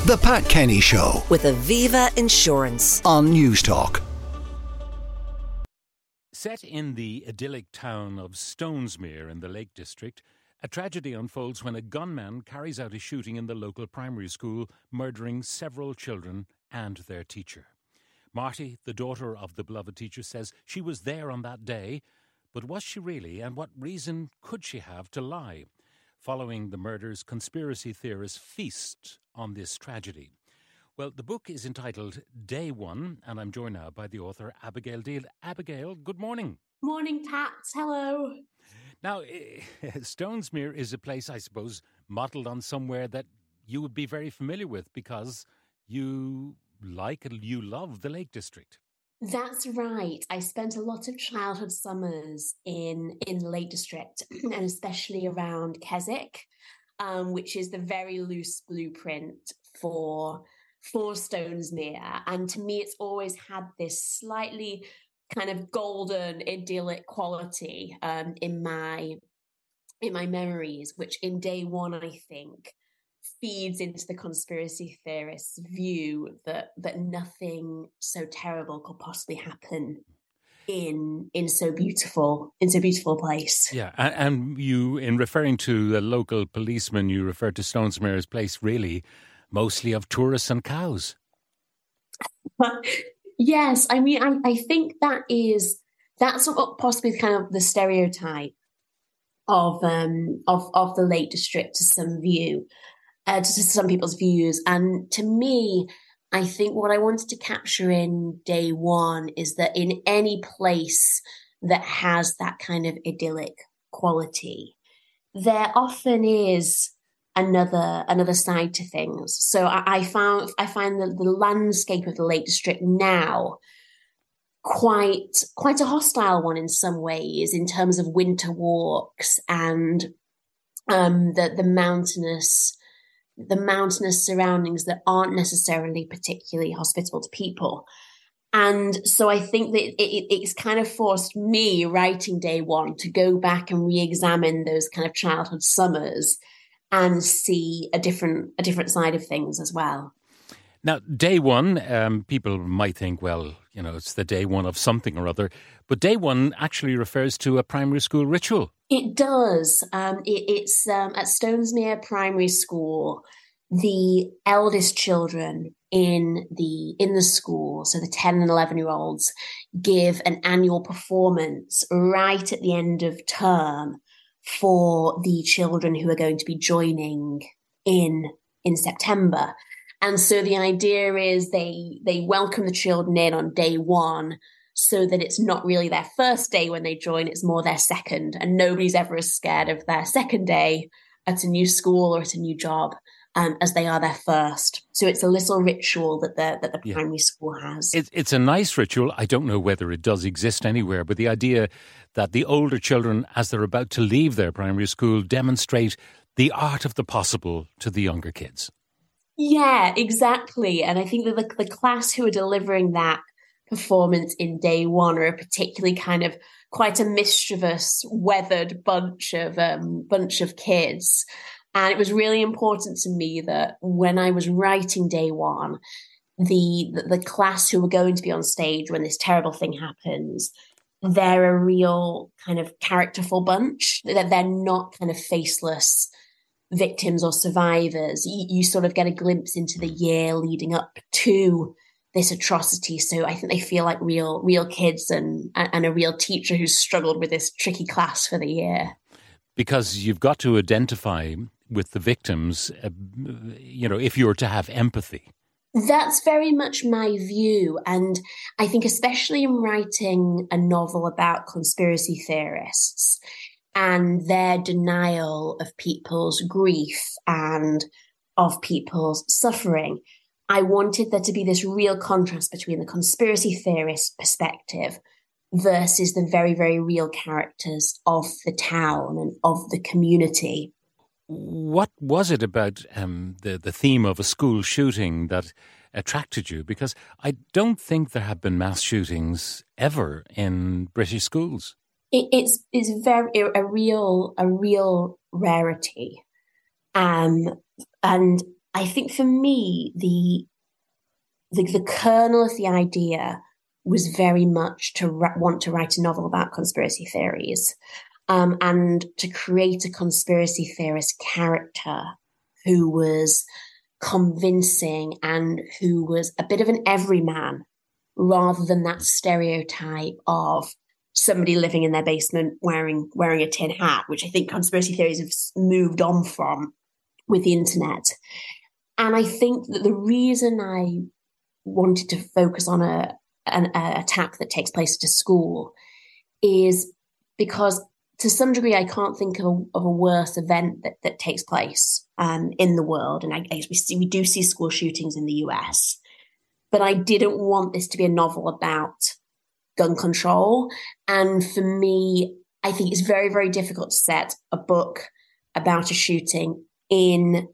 The Pat Kenny Show with Aviva Insurance on Newstalk. Set in the idyllic town of Stonesmere in the Lake District, a tragedy unfolds when a gunman carries out a shooting in the local primary school, murdering several children and their teacher. Marty, the daughter of the beloved teacher, says she was there on that day, but was she really, and what reason could she have to lie? Following the murders, conspiracy theorists feast on this tragedy. Well, the book is entitled Day One, and I'm joined now by the author, Abigail Deal. Abigail, good morning. Morning, Pat. Hello. Now, Stonesmere is a place, I suppose, modelled on somewhere that you would be very familiar with because you like and you love the Lake District. That's right. I spent a lot of childhood summers in the Lake District, and especially around Keswick, which is the very loose blueprint for Stonesmere. And to me, it's always had this slightly kind of golden, idyllic quality in my memories, which in Day One, I think, feeds into the conspiracy theorists' view that nothing so terrible could possibly happen in so beautiful a place. Yeah, and you, in referring to the local policeman, you referred to Stonesmere as a place really mostly of tourists and cows. Yes, I mean, I think that's possibly kind of the stereotype of the Lake District to some view. To some people's views. And to me, I think what I wanted to capture in Day One is that in any place that has that kind of idyllic quality, there often is another side to things. So I find the landscape of the Lake District now quite a hostile one in some ways, in terms of winter walks and the mountainous surroundings that aren't necessarily particularly hospitable to people. And so I think that it's kind of forced me, writing Day One, to go back and re-examine those kind of childhood summers and see a different side of things as well. Now, Day One, people might think, well, you know, it's the Day One of something or other, but Day One actually refers to a primary school ritual. It does. It's at Stonesmere Primary School. The eldest children in the school, so the 10 and 11-year-olds, give an annual performance right at the end of term for the children who are going to be joining in September. And so the idea is they welcome the children in on Day One, so that it's not really their first day when they join, it's more their second. And nobody's ever as scared of their second day at a new school or at a new job as they are their first. So it's a little ritual that the primary school has. It's a nice ritual. I don't know whether it does exist anywhere, but the idea that the older children, as they're about to leave their primary school, demonstrate the art of the possible to the younger kids. Yeah, exactly. And I think that the class who are delivering that performance in Day One are a particularly kind of quite a mischievous, weathered bunch of kids. And it was really important to me that when I was writing Day One, the class who were going to be on stage when this terrible thing happens, they're a real kind of characterful bunch. That they're not kind of faceless victims or survivors. You sort of get a glimpse into the year leading up to this atrocity. So I think they feel like real kids and a real teacher who's struggled with this tricky class for the year. Because you've got to identify with the victims, if you were to have empathy. That's very much my view. And I think especially in writing a novel about conspiracy theorists and their denial of people's grief and of people's suffering, I wanted there to be this real contrast between the conspiracy theorist perspective versus the very, very real characters of the town and of the community. What was it about the theme of a school shooting that attracted you? Because I don't think there have been mass shootings ever in British schools. It's very a real rarity, and I think for me, the kernel of the idea was very much to want to write a novel about conspiracy theories, and to create a conspiracy theorist character who was convincing and who was a bit of an everyman, rather than that stereotype of somebody living in their basement wearing a tin hat, which I think conspiracy theories have moved on from with the internet. And I think that the reason I wanted to focus on an attack that takes place at a school is because, to some degree, I can't think of a worse event that takes place in the world. And I guess we do see school shootings in the US, but I didn't want this to be a novel about gun control. And for me, I think it's very, very difficult to set a book about a shooting in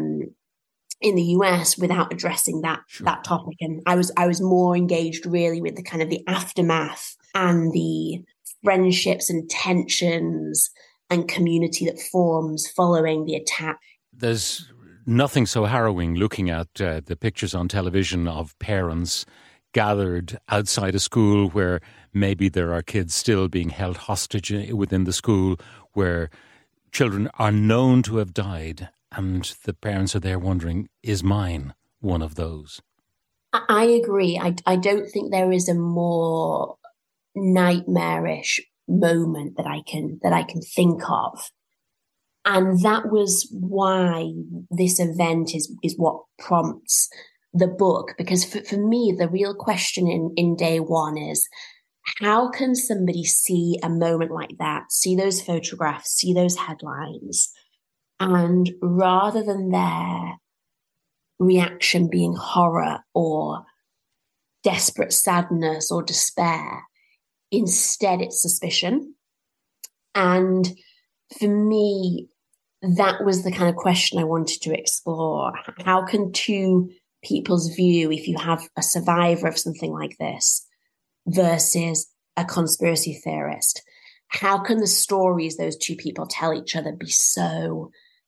the US without addressing that topic. And I was more engaged really with the kind of the aftermath and the friendships and tensions and community that forms following the attack. There's nothing so harrowing looking at the pictures on television of parents gathered outside a school where maybe there are kids still being held hostage within the school, where children are known to have died, and the parents are there wondering, is mine one of those? I agree. I don't think there is a more nightmarish moment that I can think of. And that was why this event is what prompts the book. Because for me, the real question in Day One is, how can somebody see a moment like that, see those photographs, see those headlines, and rather than their reaction being horror or desperate sadness or despair, instead it's suspicion? And for me, that was the kind of question I wanted to explore. How can two people's view, if you have a survivor of something like this versus a conspiracy theorist, how can the stories those two people tell each other be so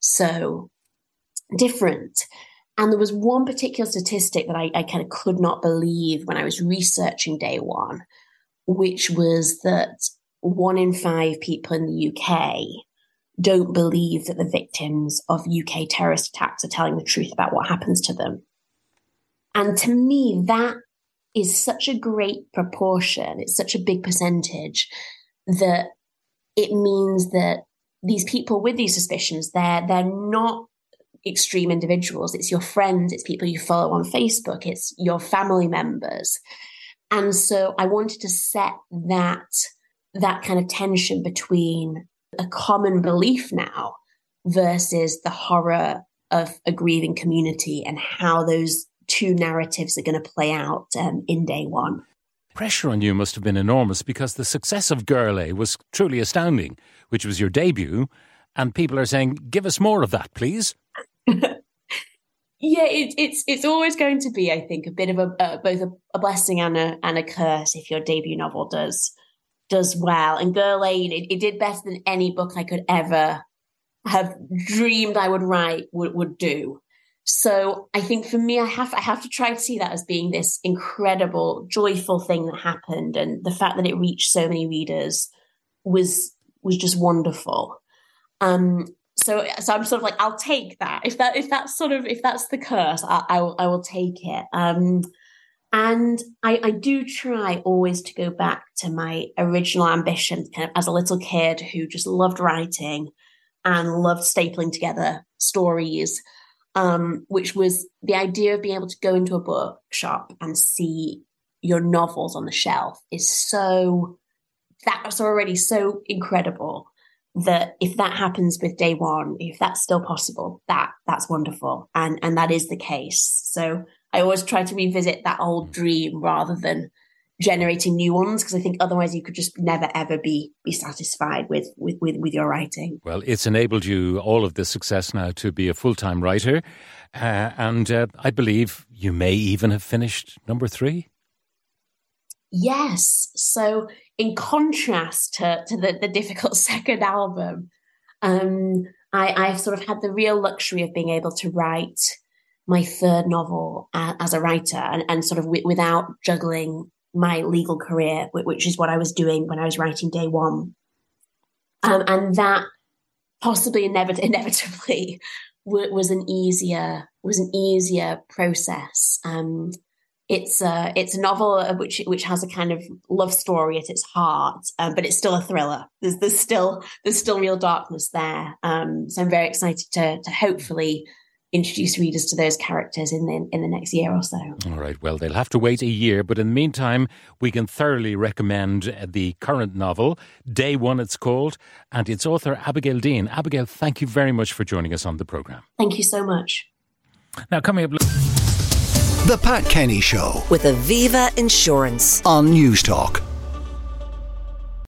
different? And there was one particular statistic that I kind of could not believe when I was researching Day One, which was that 1 in 5 people in the UK don't believe that the victims of UK terrorist attacks are telling the truth about what happens to them. And to me, that is such a great proportion. It's such a big percentage that it means that these people with these suspicions, they're not extreme individuals. It's your friends, it's people you follow on Facebook, it's your family members. And so I wanted to set that kind of tension between a common belief now versus the horror of a grieving community, and how those two narratives are going to play out in Day One. Pressure on you must have been enormous, because the success of Girl A was truly astounding, which was your debut, and people are saying, give us more of that, please. Yeah, it's always going to be, I think, a bit of both a blessing and a curse if your debut novel does well. And Girl A, it did better than any book I could ever have dreamed I would write would do. So I think for me, I have to try to see that as being this incredible, joyful thing that happened, and the fact that it reached so many readers was just wonderful. So I'm sort of like, I'll take that. If that's the curse, I will take it. And I do try always to go back to my original ambition, kind of as a little kid who just loved writing and loved stapling together stories, which was the idea of being able to go into a bookshop and see your novels on the shelf that's already so incredible. That if that happens with Day One, if that's still possible, that's wonderful. And that is the case. So I always try to revisit that old dream rather than generating new ones, because I think otherwise you could just never, ever be satisfied with your writing. Well, it's enabled you all of this success now to be a full-time writer. And I believe you may even have finished number 3. Yes. So in contrast to the difficult second album, I've sort of had the real luxury of being able to write my third novel as a writer, and sort of without juggling my legal career, which is what I was doing when I was writing Day One. And that possibly inevitably was an easier process. It's a novel which has a kind of love story at its heart, but it's still a thriller. There's still real darkness there. So I'm very excited to hopefully introduce readers to those characters in the next year or so. All right, well, they'll have to wait a year, but in the meantime, we can thoroughly recommend the current novel, Day One it's called, and its author, Abigail Dean. Abigail, thank you very much for joining us on the programme. Thank you so much. Now, coming up... The Pat Kenny Show with Aviva Insurance on News Talk.